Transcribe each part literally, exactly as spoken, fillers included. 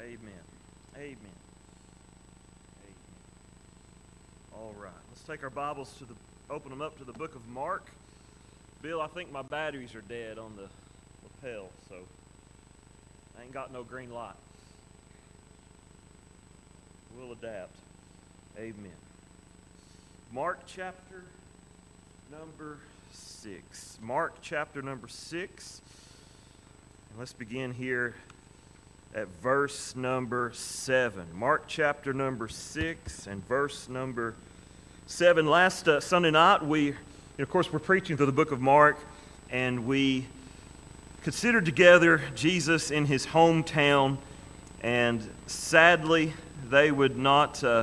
Amen. Amen. Amen. All right. Let's take our Bibles to the, open them up to the book of Mark. Bill, I think my batteries are dead on the lapel, so I ain't got no green light. We'll adapt. Amen. Mark chapter number six. Mark chapter number six. And let's begin here at verse number seven. Mark chapter number six and verse number seven. Last uh, Sunday night, we, of course, we're preaching through the book of Mark, and we considered together Jesus in his hometown, and sadly, they would not uh,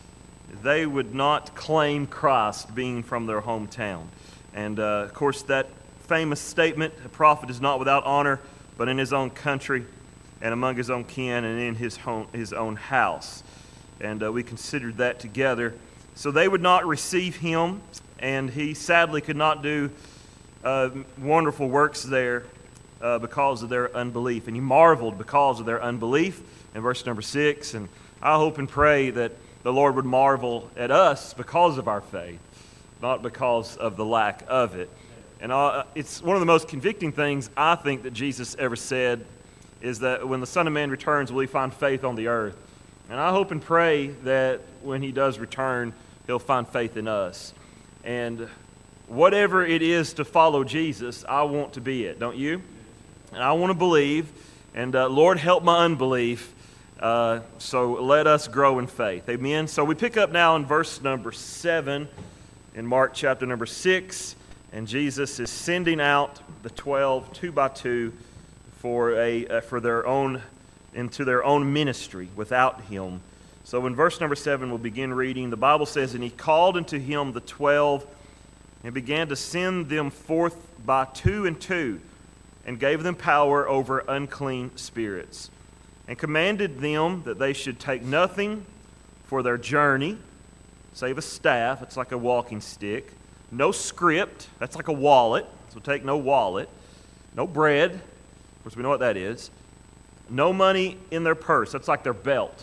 they would not claim Christ being from their hometown. And uh, of course, that famous statement, "A prophet is not without honor, but in his own country, and among his own kin, and in his home, his own house." And uh, we considered that together. So they would not receive him, and he sadly could not do uh, wonderful works there uh, because of their unbelief. And he marveled because of their unbelief in verse number six. And I hope and pray that the Lord would marvel at us because of our faith, not because of the lack of it. And uh, it's one of the most convicting things I think that Jesus ever said is that when the Son of Man returns, will he find faith on the earth? And I hope and pray that when he does return, he'll find faith in us. And whatever it is to follow Jesus, I want to be it, don't you? And I want to believe, and uh, Lord, help my unbelief, uh, so let us grow in faith. Amen? So we pick up now in verse number seven in Mark chapter number six, and Jesus is sending out the twelve, two by two, for a uh, for their own into their own ministry without him. So in verse number seven, we'll begin reading. The Bible says, "And he called unto him the twelve, and began to send them forth by two and two, and gave them power over unclean spirits, and commanded them that they should take nothing for their journey, save a staff," it's like a walking stick, "no script," that's like a wallet, so take no wallet, "no bread," of course we know what that is, "no money in their purse," that's like their belt,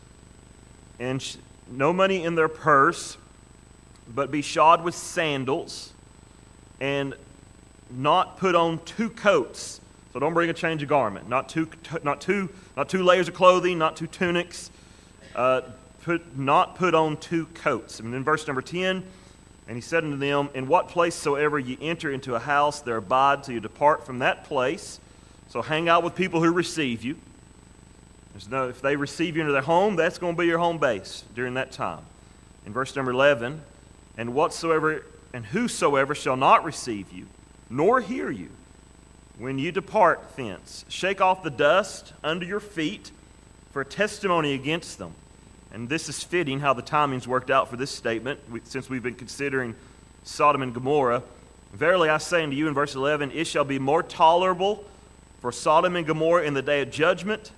and sh- "no money in their purse, but be shod with sandals, and not put on two coats." So don't bring a change of garment, not two, not two, not two layers of clothing, not two tunics. Uh, put not put on two coats. And in verse number ten, "And he said unto them, In what place soever ye enter into a house, there abide till you depart from that place." So hang out with people who receive you. There's no, if they receive you into their home, that's going to be your home base during that time. In verse number eleven, "And whatsoever and whosoever shall not receive you, nor hear you, when you depart thence, shake off the dust under your feet for a testimony against them." And this is fitting how the timing's worked out for this statement, since we've been considering Sodom and Gomorrah. "Verily I say unto you," in verse eleven, "it shall be more tolerable for Sodom and Gomorrah in the day of judgment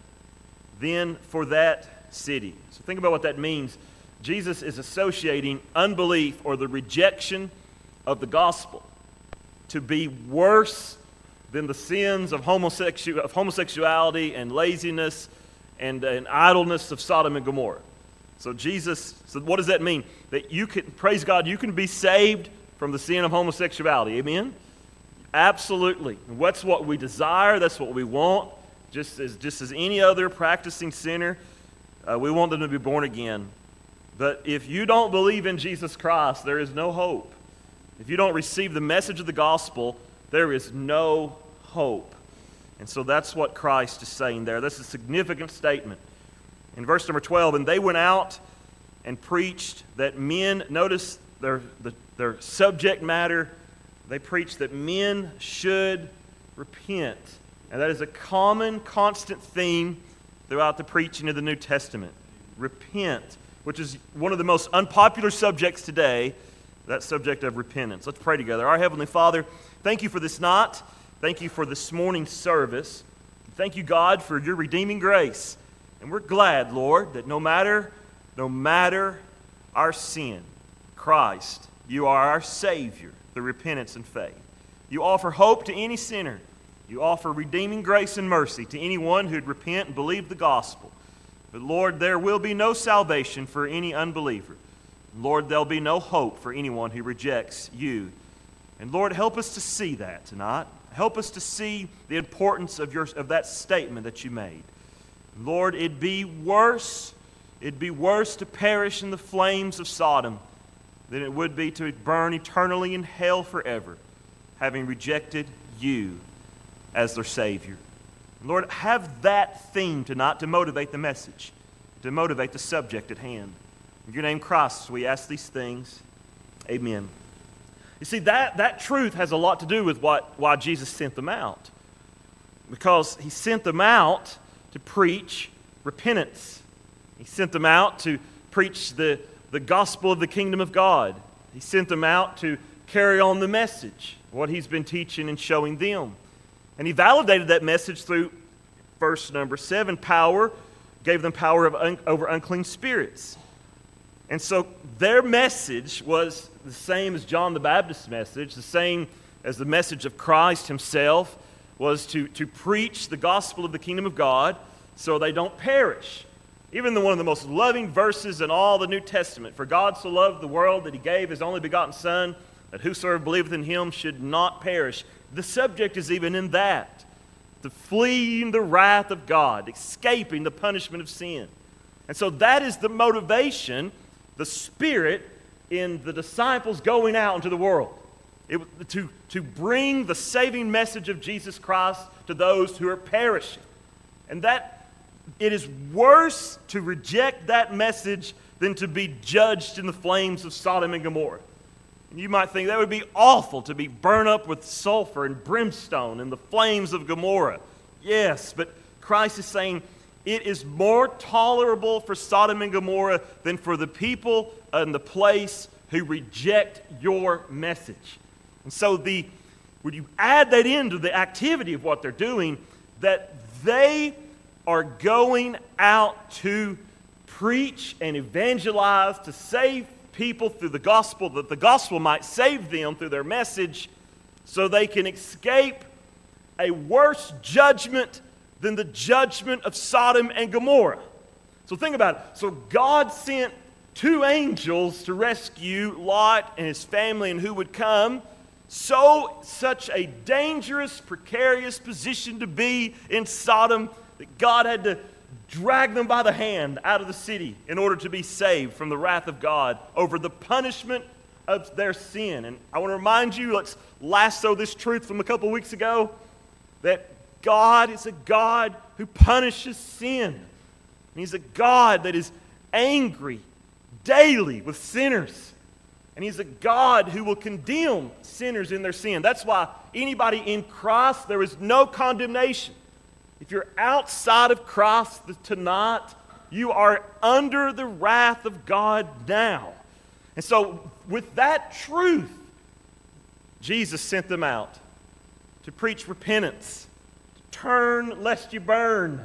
than for that city." So think about what that means. Jesus is associating unbelief or the rejection of the gospel to be worse than the sins of, homosexu- of homosexuality and laziness and, and idleness of Sodom and Gomorrah. So Jesus, so what does that mean? That you can, praise God, you can be saved from the sin of homosexuality. Amen? Absolutely. That's what we desire. That's what we want. Just as, just as any other practicing sinner, uh, we want them to be born again. But if you don't believe in Jesus Christ, there is no hope. If you don't receive the message of the gospel, there is no hope. And so that's what Christ is saying there. That's a significant statement. In verse number twelve, "And they went out and preached that men," notice their, the, their subject matter, they preached that men should repent. And that is a common, constant theme throughout the preaching of the New Testament. Repent, which is one of the most unpopular subjects today, that subject of repentance. Let's pray together. Our Heavenly Father, thank you for this night. Thank you for this morning's service. Thank you, God, for your redeeming grace. And we're glad, Lord, that no matter, no matter our sin, Christ, you are our Savior through repentance and faith. You offer hope to any sinner. You offer redeeming grace and mercy to anyone who'd repent and believe the gospel. But Lord, there will be no salvation for any unbeliever. Lord, there'll be no hope for anyone who rejects you. And Lord, help us to see that tonight. Help us to see the importance of your of that statement that you made. Lord, it'd be worse, it'd be worse to perish in the flames of Sodom than it would be to burn eternally in hell forever, having rejected you as their Savior. Lord, have that theme tonight to motivate the message, to motivate the subject at hand. In your name, Christ, we ask these things. Amen. You see, that, that truth has a lot to do with what, why Jesus sent them out. Because he sent them out to preach repentance. He sent them out to preach the, the gospel of the kingdom of God. He sent them out to carry on the message, what he's been teaching and showing them. And he validated that message through verse number seven, power, gave them power of un, over unclean spirits. And so their message was the same as John the Baptist's message, the same as the message of Christ himself, was to, to preach the gospel of the kingdom of God so they don't perish. Even the, one of the most loving verses in all the New Testament, for God so loved the world that he gave his only begotten Son, that whosoever believeth in him should not perish. The subject is even in that. The fleeing the wrath of God, escaping the punishment of sin. And so that is the motivation, the spirit in the disciples going out into the world. It, to, to bring the saving message of Jesus Christ to those who are perishing. And that it is worse to reject that message than to be judged in the flames of Sodom and Gomorrah. And you might think that would be awful to be burned up with sulfur and brimstone in the flames of Gomorrah. Yes, but Christ is saying it is more tolerable for Sodom and Gomorrah than for the people in the place who reject your message. And so the when you add that into the activity of what they're doing, that they are going out to preach and evangelize, to save people through the gospel, that the gospel might save them through their message so they can escape a worse judgment than the judgment of Sodom and Gomorrah. So think about it. So God sent two angels to rescue Lot and his family and who would come. So such a dangerous, precarious position to be in Sodom that God had to drag them by the hand out of the city in order to be saved from the wrath of God over the punishment of their sin. And I want to remind you, let's lasso this truth from a couple weeks ago, that God is a God who punishes sin. And he's a God that is angry daily with sinners. And he's a God who will condemn sinners in their sin. That's why anybody in Christ, there is no condemnation. If you're outside of Christ tonight, you are under the wrath of God now. And so, with that truth, Jesus sent them out to preach repentance, to turn lest you burn,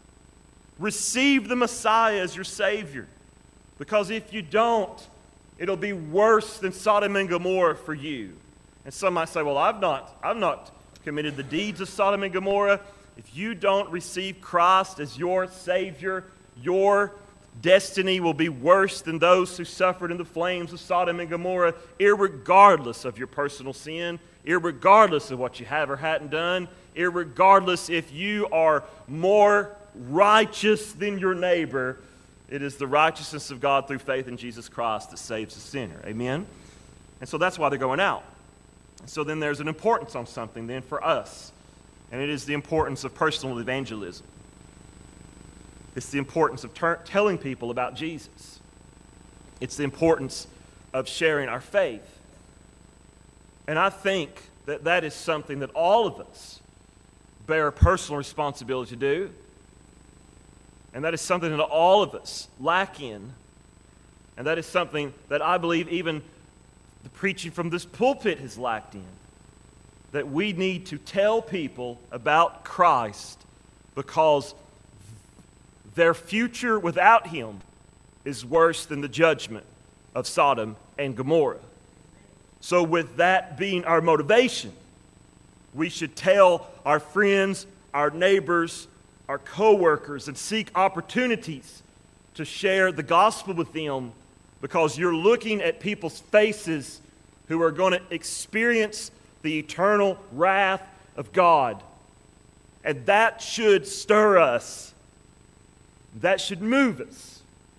receive the Messiah as your Savior. Because if you don't, it'll be worse than Sodom and Gomorrah for you. And some might say, well, I've not, I've not committed the deeds of Sodom and Gomorrah. If you don't receive Christ as your Savior, your destiny will be worse than those who suffered in the flames of Sodom and Gomorrah, irregardless of your personal sin, irregardless of what you have or hadn't done, irregardless if you are more righteous than your neighbor. It is the righteousness of God through faith in Jesus Christ that saves the sinner. Amen? And so that's why they're going out. And so then there's an importance on something then for us. And it is the importance of personal evangelism. It's the importance of ter- telling people about Jesus. It's the importance of sharing our faith. And I think that that is something that all of us bear a personal responsibility to do. And that is something that all of us lack in. And that is something that I believe even the preaching from this pulpit has lacked in. That we need to tell people about Christ because their future without Him is worse than the judgment of Sodom and Gomorrah. So with that being our motivation, we should tell our friends, our neighbors, our co-workers and seek opportunities to share the gospel with them, because you're looking at people's faces who are going to experience the eternal wrath of God. And that should stir us. That should move us.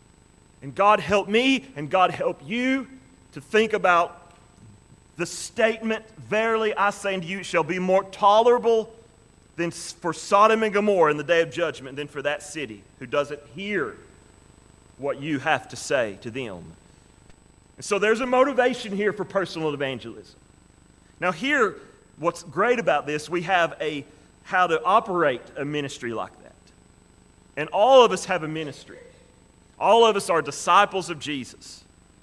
And God help me and God help you to think about the statement, "Verily I say unto you, it shall be more tolerable than for Sodom and Gomorrah in the day of judgment than for that city who doesn't hear what you have to say to them." And so there's a motivation here for personal evangelism. Now here, what's great about this, we have a how to operate a ministry like that. And all of us have a ministry. All of us are disciples of Jesus.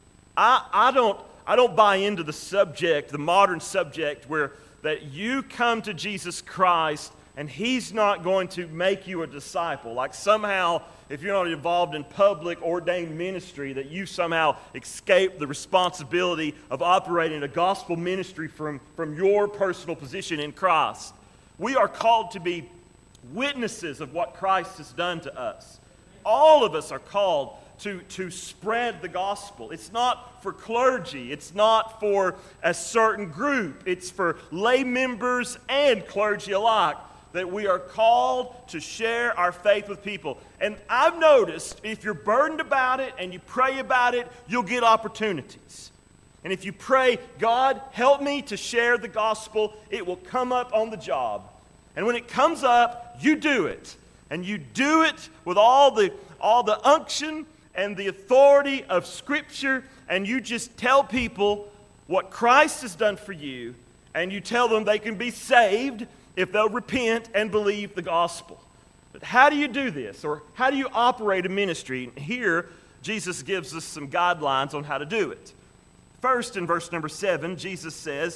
I, I don't I don't buy into the subject, the modern subject, where that you come to Jesus Christ and He's not going to make you a disciple. Like somehow, if you're not involved in public ordained ministry, that you somehow escape the responsibility of operating a gospel ministry from, from your personal position in Christ. We are called to be witnesses of what Christ has done to us. All of us are called to, to spread the gospel. It's not for clergy. It's not for a certain group. It's for lay members and clergy alike, that we are called to share our faith with people. And I've noticed if you're burdened about it and you pray about it, you'll get opportunities. And if you pray, "God, help me to share the gospel," it will come up on the job. And when it comes up, you do it. And you do it with all the, all the unction and the authority of Scripture, and you just tell people what Christ has done for you, and you tell them they can be saved if they'll repent and believe the gospel. But how do you do this? Or how do you operate a ministry? Here, Jesus gives us some guidelines on how to do it. First, in verse number seven, Jesus says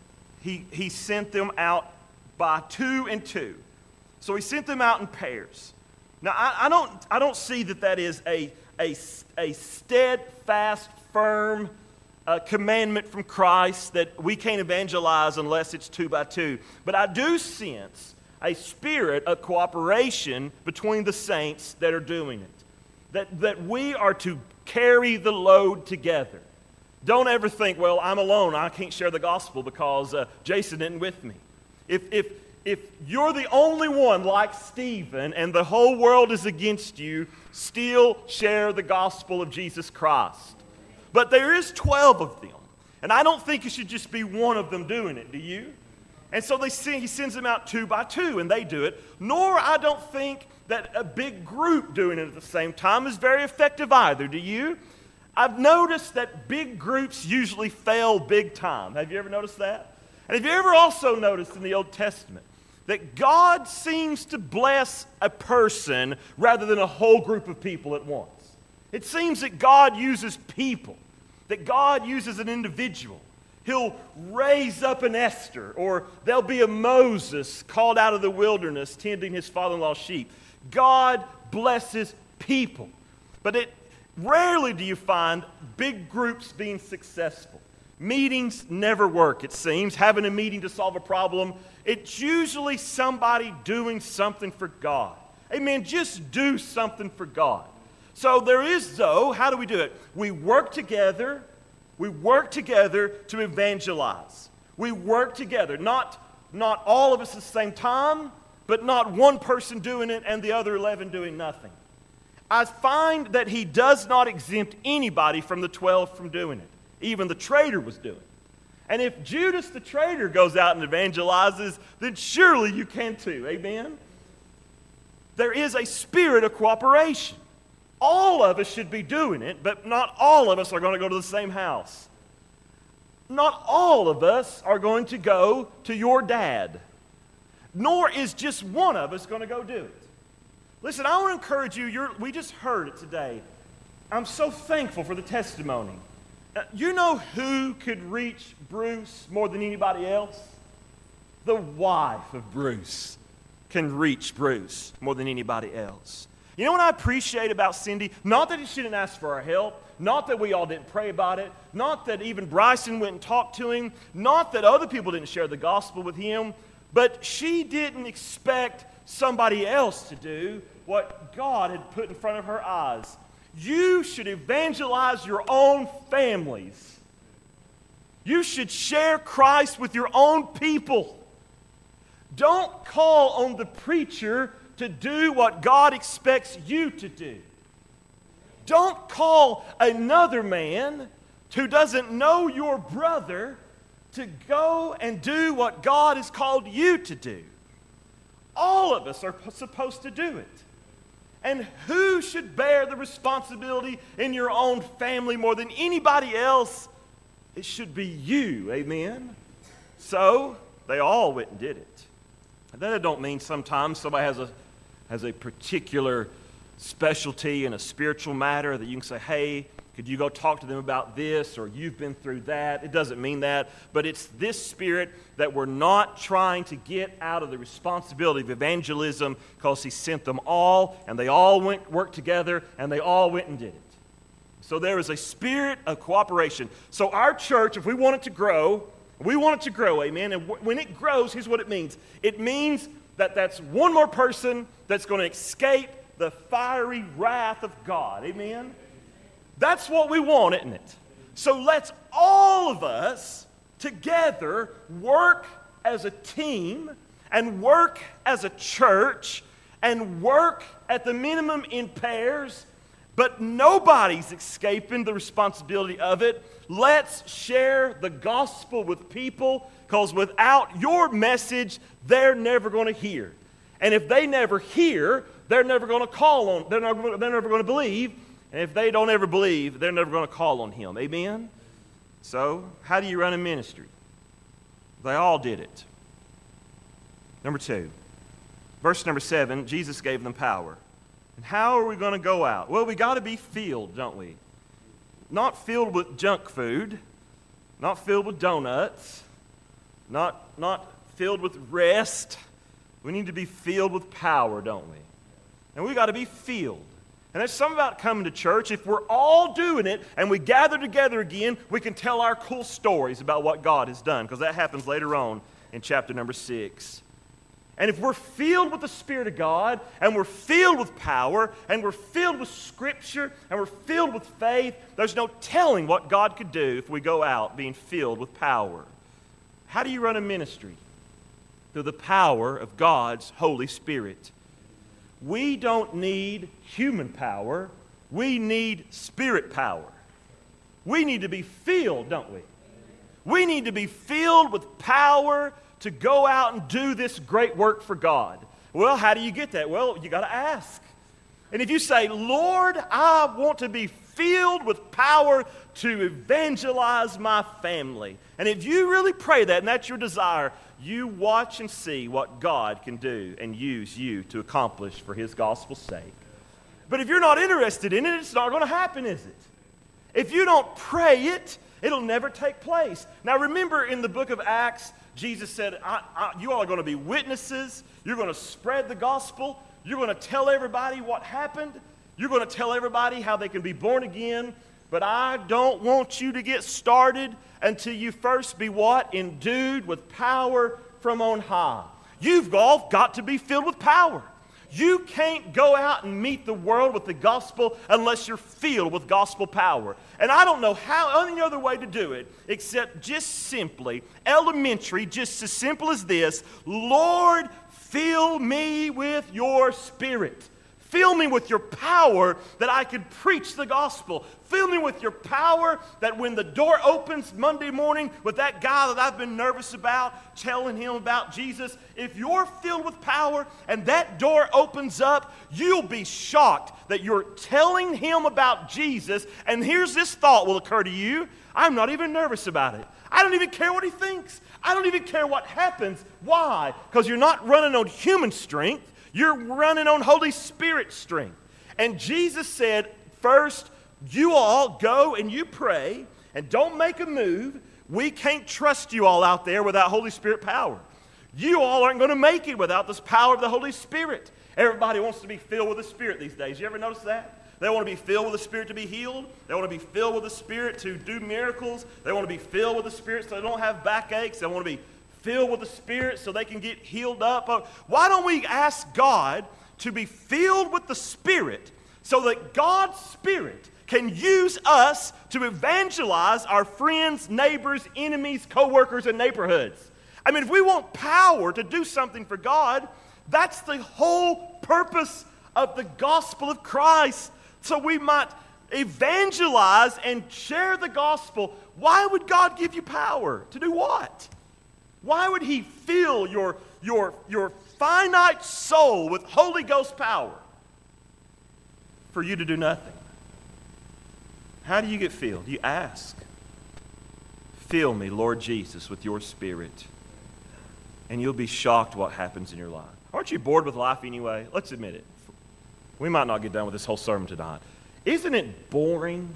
he, he sent them out by two and two. So he sent them out in pairs. Now, I, I don't I don't see that that is a, a, a steadfast, firm uh, commandment from Christ that we can't evangelize unless it's two by two. But I do sense a spirit of cooperation between the saints that are doing it. That, that we are to carry the load together. Don't ever think, "Well, I'm alone. I can't share the gospel because uh, Jason isn't with me." If, if, if you're the only one like Stephen and the whole world is against you, still share the gospel of Jesus Christ. But there is twelve of them. And I don't think it should just be one of them doing it, do you? And so they send, he sends them out two by two, and they do it. Nor I don't think that a big group doing it at the same time is very effective either, do you? I've noticed that big groups usually fail big time. Have you ever noticed that? And have you ever also noticed in the Old Testament that God seems to bless a person rather than a whole group of people at once? It seems that God uses people, that God uses an individual. He'll raise up an Esther, or there'll be a Moses called out of the wilderness tending his father-in-law's sheep. God blesses people. But it rarely do you find big groups being successful. Meetings never work, it seems. Having a meeting to solve a problem, it's usually somebody doing something for God. Amen. Just do something for God. So there is, though, how do we do it? We work together. We work together to evangelize. We work together. Not, not all of us at the same time, but not one person doing it and the other eleven doing nothing. I find that he does not exempt anybody from the twelve from doing it. Even the traitor was doing it. And if Judas the traitor goes out and evangelizes, then surely you can too. Amen? There is a spirit of cooperation. All of us should be doing it, but not all of us are going to go to the same house. Not all of us are going to go to your dad. Nor is just one of us going to go do it. Listen, I want to encourage you. You're, we just heard it today. I'm so thankful for the testimony. Uh, you know who could reach Bruce more than anybody else? The wife of Bruce can reach Bruce more than anybody else. You know what I appreciate about Cindy? Not that he shouldn't ask for our help. Not that we all didn't pray about it. Not that even Bryson went and talked to him. Not that other people didn't share the gospel with him. But she didn't expect somebody else to do what God had put in front of her eyes. You should evangelize your own families. You should share Christ with your own people. Don't call on the preacher to do what God expects you to do. Don't call another man who doesn't know your brother to go and do what God has called you to do. All of us are supposed to do it. And who should bear the responsibility in your own family more than anybody else? It should be you, amen? So, they all went and did it. And that don't mean sometimes somebody has a, has a particular specialty in a spiritual matter that you can say, hey, could you go talk to them about this, or you've been through that. It doesn't mean that, but it's this spirit that we're not trying to get out of the responsibility of evangelism, because he sent them all, and they all went worked together, and they all went and did it. So there is a spirit of cooperation. So our church, if we want it to grow, we want it to grow, amen, and w- when it grows, here's what it means. It means that that's one more person that's going to escape the fiery wrath of God, amen? That's what we want, isn't it? So let's all of us together work as a team and work as a church and work at the minimum in pairs, but nobody's escaping the responsibility of it. Let's share the gospel with people, because without your message, they're never going to hear. And if they never hear, they're never going to call on, they're never, they're never going to believe. And if they don't ever believe, they're never going to call on him. Amen? So, how do you run a ministry? They all did it. Number two, verse number seven, Jesus gave them power. And how are we going to go out? Well, we got to be filled, don't we? Not filled with junk food, not filled with donuts, not, not filled with rest. We need to be filled with power, don't we? And we got to be filled. And there's something about coming to church. If we're all doing it and we gather together again, we can tell our cool stories about what God has done, because that happens later on in chapter number six. And if we're filled with the Spirit of God, and we're filled with power, and we're filled with Scripture, and we're filled with faith, there's no telling what God could do if we go out being filled with power. How do you run a ministry? Through the power of God's Holy Spirit. We don't need human power. We need Spirit power. We need to be filled, don't we? We need to be filled with power to go out and do this great work for God. Well, how do you get that? Well, you got to ask. And if you say, Lord, I want to be filled with power to evangelize my family. And if you really pray that and that's your desire, you watch and see what God can do and use you to accomplish for his gospel's sake. But if you're not interested in it, it's not going to happen, is it? If you don't pray it, it'll never take place. Now remember, in the book of Acts, Jesus said, I, I, you all are going to be witnesses. You're going to spread the gospel. You're going to tell everybody what happened. You're going to tell everybody how they can be born again. But I don't want you to get started until you first be what? Endued with power from on high. You've all got to be filled with power. You can't go out and meet the world with the gospel unless you're filled with gospel power. And I don't know how any other way to do it except just simply, elementary, just as simple as this: Lord, fill me with your Spirit. Fill me with your power that I can preach the gospel. Fill me with your power that when the door opens Monday morning with that guy that I've been nervous about, telling him about Jesus, if you're filled with power and that door opens up, you'll be shocked that you're telling him about Jesus. And here's this thought will occur to you: I'm not even nervous about it. I don't even care what he thinks. I don't even care what happens. Why? Because you're not running on human strength. You're running on Holy Spirit strength. And Jesus said, first, you all go and you pray and don't make a move. We can't trust you all out there without Holy Spirit power. You all aren't going to make it without this power of the Holy Spirit. Everybody wants to be filled with the Spirit these days. You ever notice that? They want to be filled with the Spirit to be healed. They want to be filled with the Spirit to do miracles. They want to be filled with the Spirit so they don't have backaches. They want to be filled with the Spirit so they can get healed up? Why don't we ask God to be filled with the Spirit so that God's Spirit can use us to evangelize our friends, neighbors, enemies, co-workers, and neighborhoods? I mean, if we want power to do something for God, that's the whole purpose of the gospel of Christ, so we might evangelize and share the gospel. Why would God give you power? To do what? Why would He fill your, your, your finite soul with Holy Ghost power? For you to do nothing. How do you get filled? You ask. Fill me, Lord Jesus, with your Spirit. And you'll be shocked what happens in your life. Aren't you bored with life anyway? Let's admit it. We might not get done with this whole sermon tonight. Isn't it boring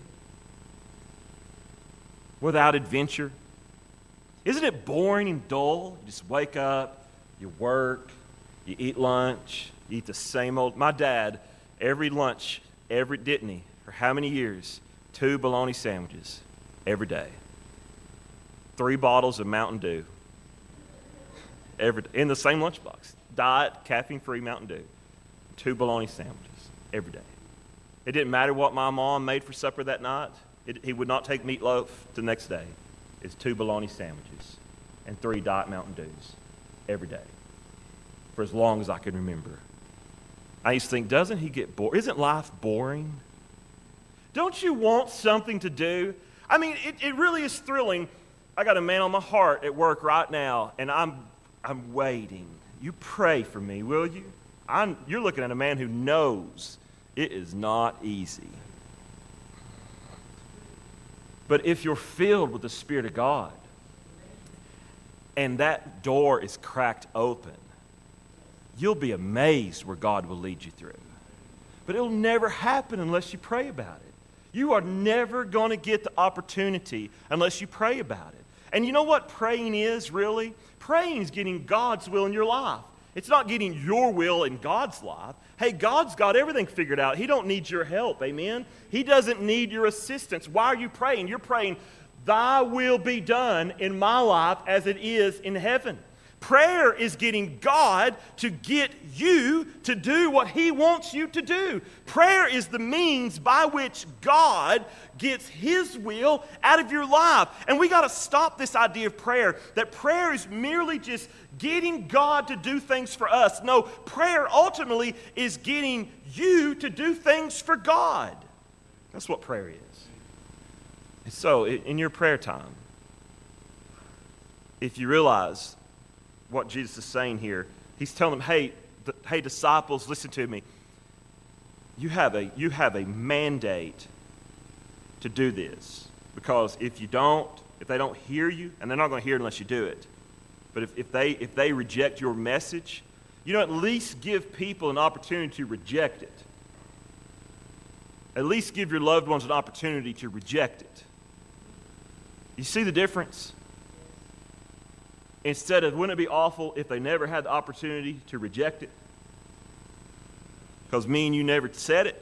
without adventure? Isn't it boring and dull? You just wake up, you work, you eat lunch, you eat the same old... My dad, every lunch, every didn't he? For how many years? Two bologna sandwiches every day. Three bottles of Mountain Dew. Every, in the same lunchbox. Diet, caffeine-free Mountain Dew. Two bologna sandwiches every day. It didn't matter what my mom made for supper that night. It, he would not take meatloaf the next day. It's two bologna sandwiches and three Diet Mountain Dews every day for as long as I can remember. I used to think, doesn't he get bored? Isn't life boring? Don't you want something to do? I mean, it, it really is thrilling. I got a man on my heart at work right now, and I'm I'm waiting. You pray for me, will you? I'm, you're looking at a man who knows it is not easy. But if you're filled with the Spirit of God, and that door is cracked open, you'll be amazed where God will lead you through. But it'll never happen unless you pray about it. You are never going to get the opportunity unless you pray about it. And you know what praying is, really? Praying is getting God's will in your life. It's not getting your will in God's life. Hey, God's got everything figured out. He don't need your help, amen? He doesn't need your assistance. Why are you praying? You're praying, thy will be done in my life as it is in heaven. Prayer is getting God to get you to do what He wants you to do. Prayer is the means by which God gets His will out of your life. And we got to stop this idea of prayer, that prayer is merely just getting God to do things for us. No, prayer ultimately is getting you to do things for God. That's what prayer is. And so, in your prayer time, if you realize what Jesus is saying here, He's telling them, hey, th- hey, disciples, listen to me. You have a you have a mandate to do this. Because if you don't, if they don't hear you, and they're not going to hear it unless you do it, but if, if they if they reject your message, you know, at least give people an opportunity to reject it. At least give your loved ones an opportunity to reject it. You see the difference? Instead of, wouldn't it be awful if they never had the opportunity to reject it? Because me and you never said it.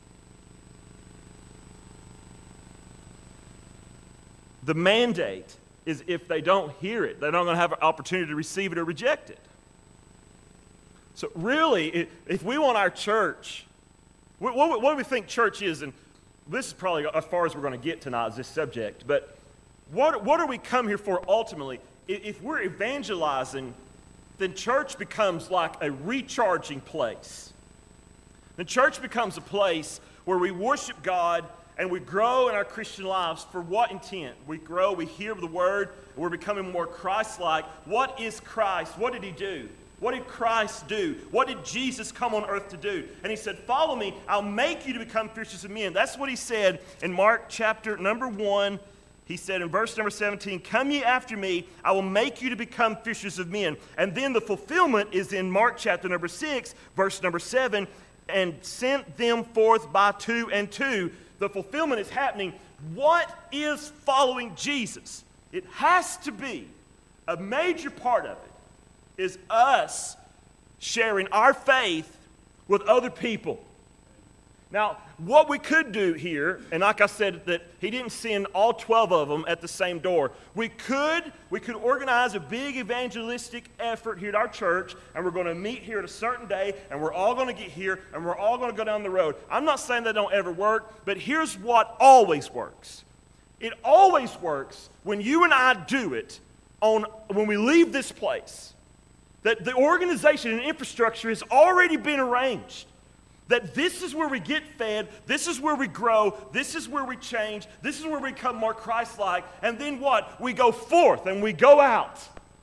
The mandate is if they don't hear it, they're not going to have an opportunity to receive it or reject it. So really, if we want our church, what, what, what do we think church is? And this is probably as far as we're going to get tonight is this subject. But what, what do we come here for ultimately? If we're evangelizing, then church becomes like a recharging place. The church becomes a place where we worship God and we grow in our Christian lives. For what intent? We grow, we hear the Word, and we're becoming more Christ-like. What is Christ? What did He do? What did Christ do? What did Jesus come on earth to do? And He said, follow me, I'll make you to become fishers of men. That's what He said in Mark chapter number one. He said in verse number seventeen, come ye after me, I will make you to become fishers of men. And then the fulfillment is in Mark chapter number six, verse number seven, and sent them forth by two and two. The fulfillment is happening. What is following Jesus? It has to be, a major part of it, is us sharing our faith with other people. Now, what we could do here, and like I said, that he didn't send all twelve of them at the same door. We could, we could organize a big evangelistic effort here at our church, and we're going to meet here at a certain day, and we're all going to get here, and we're all going to go down the road. I'm not saying that don't ever work, but here's what always works. It always works when you and I do it on when we leave this place. That the organization and infrastructure has already been arranged. That this is where we get fed, this is where we grow, this is where we change, this is where we become more Christ-like, and then what? We go forth and we go out.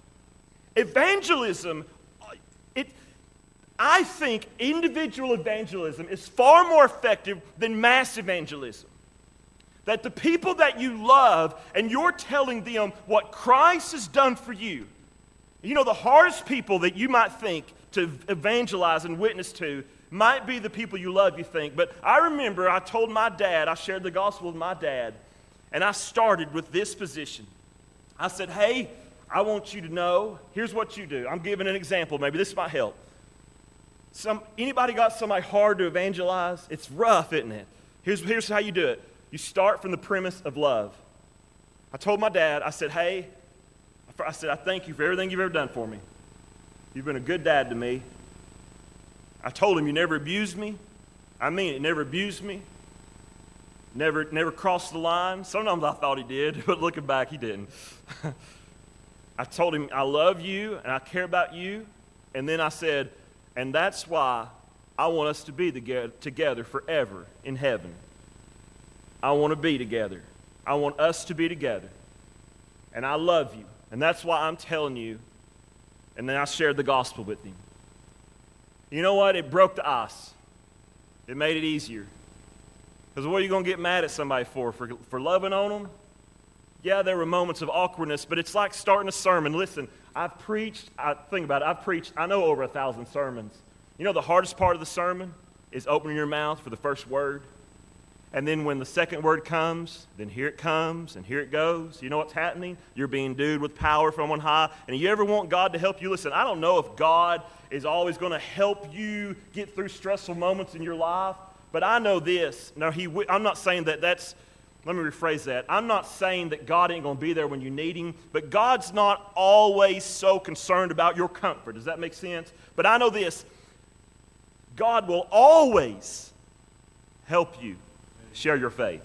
Evangelism, it, I think individual evangelism is far more effective than mass evangelism. That the people that you love and you're telling them what Christ has done for you. You know, the hardest people that you might think to evangelize and witness to might be the people you love, you think. But I remember I told my dad, I shared the gospel with my dad, and I started with this position. I said, hey, I want you to know, here's what you do. I'm giving an example. Maybe this might help. Some, anybody got somebody hard to evangelize? It's rough, isn't it? Here's, here's how you do it. You start from the premise of love. I told my dad, I said, hey, I said, I thank you for everything you've ever done for me. You've been a good dad to me. I told him you never abused me. I mean it, never abused me. Never, never crossed the line. Sometimes I thought he did, but looking back, he didn't. I told him I love you and I care about you. And then I said, and that's why I want us to be together forever in heaven. I want to be together. I want us to be together. And I love you. And that's why I'm telling you. And then I shared the gospel with him. You know what? It broke the ice. It made it easier. Because what are you going to get mad at somebody for? For, for loving on them? Yeah, there were moments of awkwardness, but it's like starting a sermon. Listen, I've preached, I think about it, I've preached, I know over a thousand sermons. You know the hardest part of the sermon is opening your mouth for the first word. And then when the second word comes, then here it comes, and here it goes. You know what's happening? You're being endued with power from on high. And you ever want God to help you? Listen, I don't know if God is always going to help you get through stressful moments in your life, but I know this. Now, he, I'm not saying that that's, let me rephrase that. I'm not saying that God ain't going to be there when you need him, but God's not always so concerned about your comfort. Does that make sense? But I know this. God will always help you share your faith.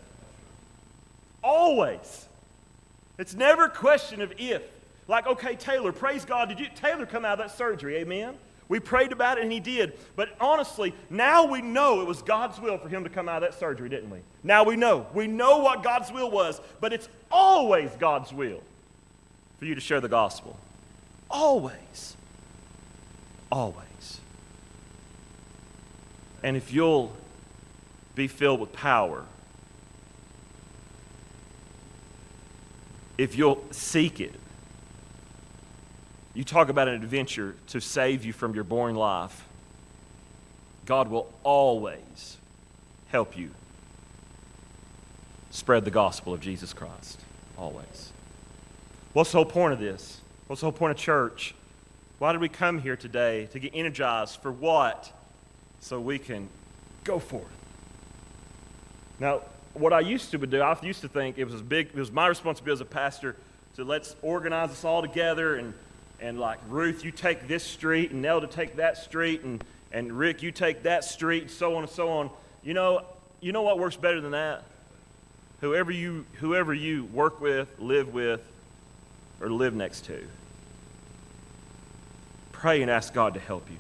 Always. It's never a question of if. Like, okay, Taylor, praise God. Did you Taylor come out of that surgery? Amen? We prayed about it and he did. But honestly, now we know it was God's will for him to come out of that surgery, didn't we? Now we know. We know what God's will was, but it's always God's will for you to share the gospel. Always. Always. And if you'll be filled with power, if you'll seek it, you talk about an adventure to save you from your boring life, God will always help you spread the gospel of Jesus Christ. Always. What's the whole point of this? What's the whole point of church? Why did we come here today? To get energized for what? So we can go forth. Now, what I used to do, I used to think it was a big, it was my responsibility as a pastor to let's organize us all together and and like, Ruth, you take this street, and Nelda take that street, and, and Rick, you take that street, and so on and so on. You know, you know what works better than that? Whoever you, whoever you work with, live with, or live next to. Pray and ask God to help you.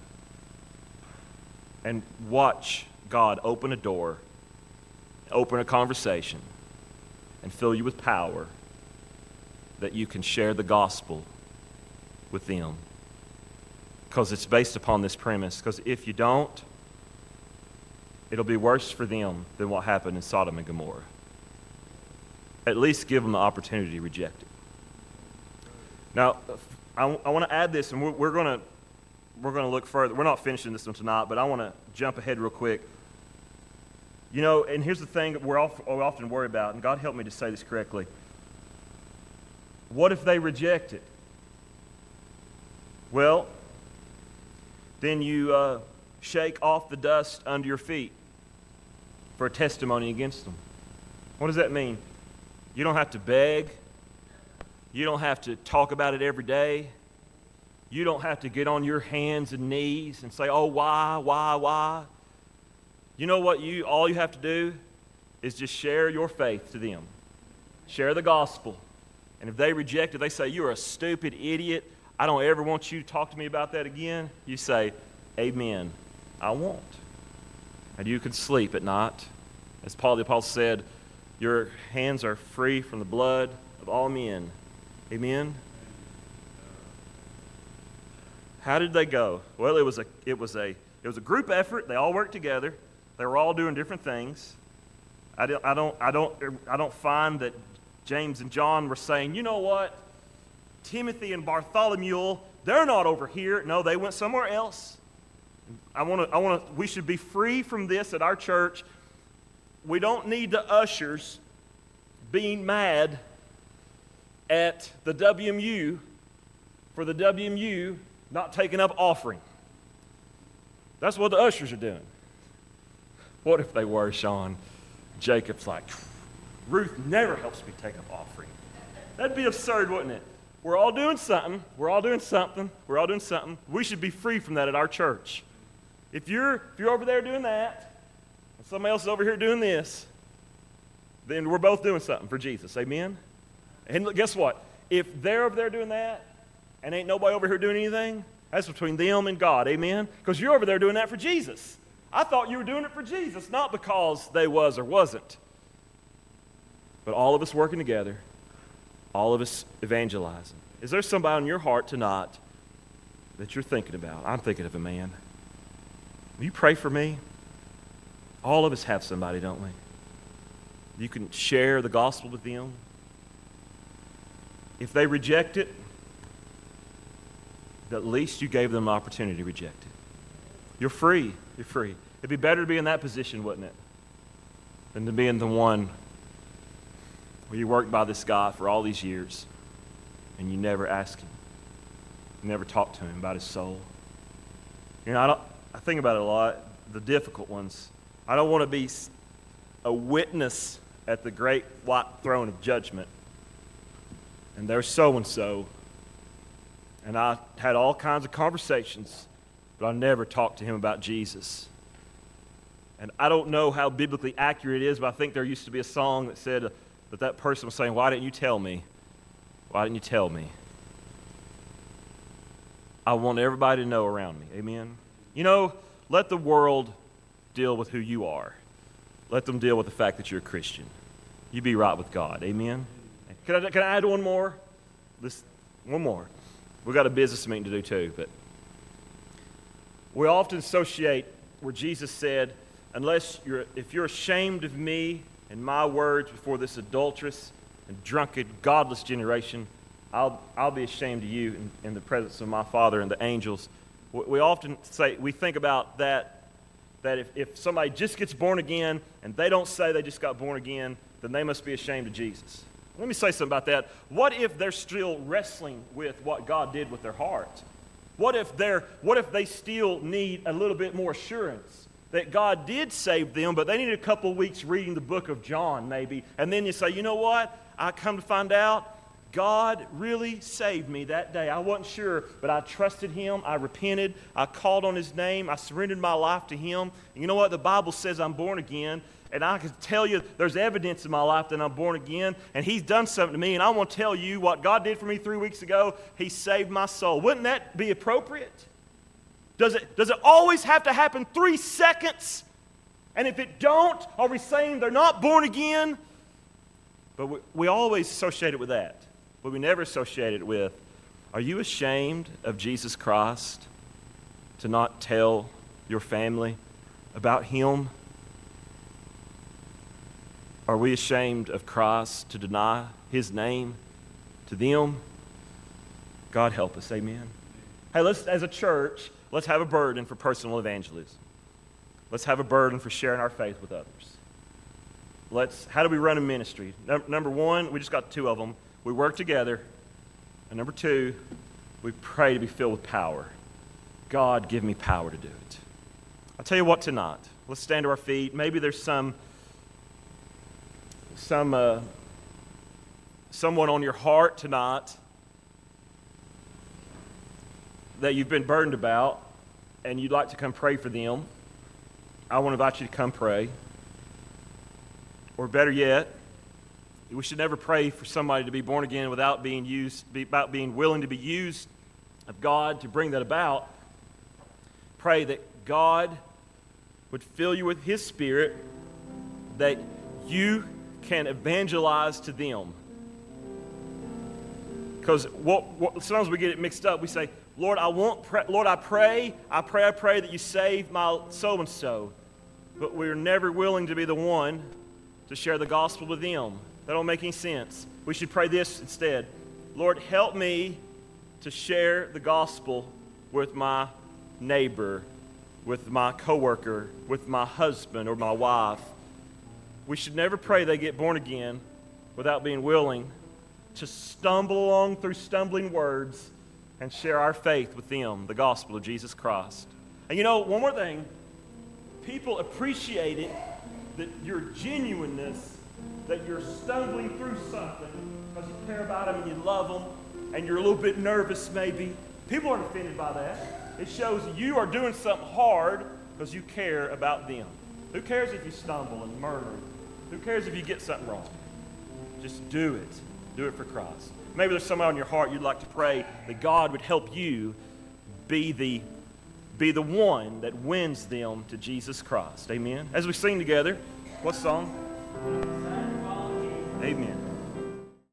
And watch God open a door, open a conversation, and fill you with power that you can share the gospel with them. Because it's based upon this premise. Because if you don't, it'll be worse for them than what happened in Sodom and Gomorrah. At least give them the opportunity to reject it. Now, I, I want to add this, and we're, we're going to we're going to look further. We're not finishing this one tonight, but I want to jump ahead real quick. You know, and here's the thing that we're off, we often worry about, and God help me to say this correctly. What if they reject it? Well, then you uh, shake off the dust under your feet. for a testimony against them. What does that mean? You don't have to beg. You don't have to talk about it every day. You don't have to get on your hands and knees and say, oh, why, why, why? You know what you all you have to do is just share your faith to them. Share the gospel. And if they reject it, they say, you're a stupid idiot. I don't ever want you to talk to me about that again. You say, amen, I won't. And you can sleep at night. As Paul the Apostle said, your hands are free from the blood of all men. Amen? How did they go? Well, it was a it was a it was a group effort. They all worked together. They were all doing different things. I don't I don't I don't I don't find that James and John were saying, you know what? Timothy and Bartholomew, they're not over here. No, they went somewhere else. I want to I want to we should be free from this at our church. We don't need the ushers being mad at the W M U for the W M U not taking up offering. That's what the ushers are doing. What if they were, Sean? Jacob's like, Ruth never helps me take up offering. That'd be absurd, wouldn't it? We're all doing something. We're all doing something. We're all doing something. We should be free from that at our church. If you're if you're over there doing that, and somebody else is over here doing this, then we're both doing something for Jesus. Amen? And look, guess what? If they're over there doing that, and ain't nobody over here doing anything, that's between them and God. Amen? Because you're over there doing that for Jesus. I thought you were doing it for Jesus, not because they was or wasn't. But all of us working together, all of us evangelizing. Is there somebody on your heart tonight that you're thinking about? I'm thinking of a man. Will you pray for me? All of us have somebody, don't we? You can share the gospel with them. If they reject it, at least you gave them an opportunity to reject it. You're free. You're free. It'd be better to be in that position, wouldn't it, than to be in the one where you worked by this guy for all these years and you never asked him, you never talked to him about his soul. You know, I don't. I think about it a lot. The difficult ones. I don't want to be a witness at the great white throne of judgment. And there's so and so, and I had all kinds of conversations, but I never talked to him about Jesus. And I don't know how biblically accurate it is, but I think there used to be a song that said that that person was saying, why didn't you tell me? Why didn't you tell me? I want everybody to know around me. Amen? You know, let the world deal with who you are. Let them deal with the fact that you're a Christian. You be right with God. Amen? Can I, can I add one more? This, one more. We've got a business meeting to do too, but we often associate where Jesus said, unless you're, if you're ashamed of me and my words before this adulterous and drunken, godless generation, I'll, I'll be ashamed of you in, in the presence of my Father and the angels. We, we often say, we think about that, that if, if somebody just gets born again and they don't say they just got born again, then they must be ashamed of Jesus. Let me say something about that. What if they're still wrestling with what God did with their heart? What if they're, what if they still need a little bit more assurance that God did save them, but they need a couple weeks reading the book of John maybe, and then you say, you know what? I come to find out God really saved me that day. I wasn't sure, but I trusted Him. I repented. I called on His name. I surrendered my life to Him. And you know what? The Bible says I'm born again. And I can tell you there's evidence in my life that I'm born again. And He's done something to me. And I want to tell you what God did for me three weeks ago. He saved my soul. Wouldn't that be appropriate? Does it, does it always have to happen three seconds? And if it don't, are we saying they're not born again? But we, we always associate it with that. But we never associate it with, are you ashamed of Jesus Christ to not tell your family about Him? Are we ashamed of Christ to deny His name to them? God help us, amen. Hey, let's, as a church, let's have a burden for personal evangelism. Let's have a burden for sharing our faith with others. Let's, how do we run a ministry? Number, number one, we just got two of them. We work together. And number two, we pray to be filled with power. God, give me power to do it. I'll tell you what tonight. Let's stand to our feet. Maybe there's some some uh, someone on your heart tonight that you've been burdened about, and you'd like to come pray for them, I want to invite you to come pray. Or better yet, we should never pray for somebody to be born again without being used, be, about being willing to be used of God to bring that about. Pray that God would fill you with His Spirit, that you can evangelize to them. Because what, what, sometimes we get it mixed up. We say, Lord, I want, pray, Lord, I pray, I pray, I pray that you save my so-and-so. But we're never willing to be the one to share the gospel with them. That don't make any sense. We should pray this instead. Lord, help me to share the gospel with my neighbor, with my coworker, with my husband or my wife. We should never pray they get born again without being willing to stumble along through stumbling words and share our faith with them, the gospel of Jesus Christ. And you know, one more thing. People appreciate it, that your genuineness, that you're stumbling through something because you care about them and you love them and you're a little bit nervous maybe. People aren't offended by that. It shows you are doing something hard because you care about them. Who cares if you stumble and murmur? Who cares if you get something wrong? Just do it. Do it for Christ. Maybe there's somebody on your heart you'd like to pray that God would help you be the, be the one that wins them to Jesus Christ. Amen. As we sing together, what song? Amen.